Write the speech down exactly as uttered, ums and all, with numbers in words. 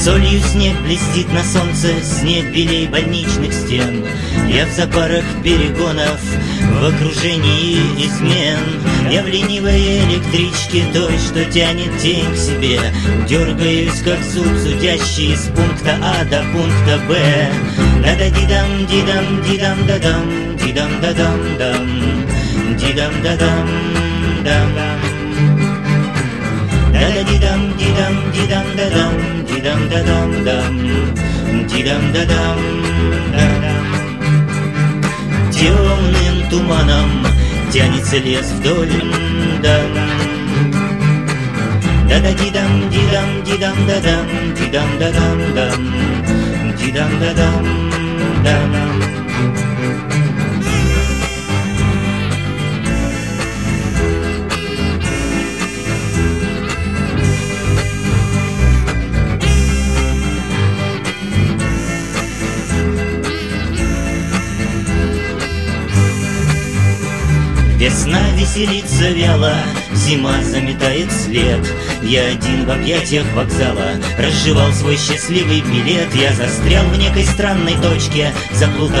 Солью снег блестит на солнце, снег белей больничных стен. Я в запарах перегонов, в окружении измен. Я в ленивой электричке, той, что тянет тень к себе. Дергаюсь, как зуб зудящий, с пункта А до пункта Б. Да-да-дидам, дидам, дидам, дадам, дидам, дадам, дам, дидам, дадам, дам. Да-да-дидам, дидам, дидам, дадам, дидам, дадам, дам, дидам, дадам, дадам. Темным туманом тянется лес вдоль, да. Да-да-дидам, дидам, дидам, дадам, дидам, дадам, дам, дидам, дадам, дадам. Весна веселится вяло, зима заметает след. Я один в объятиях вокзала разжевал свой счастливый билет. Я застрял в некой странной точке, заплутал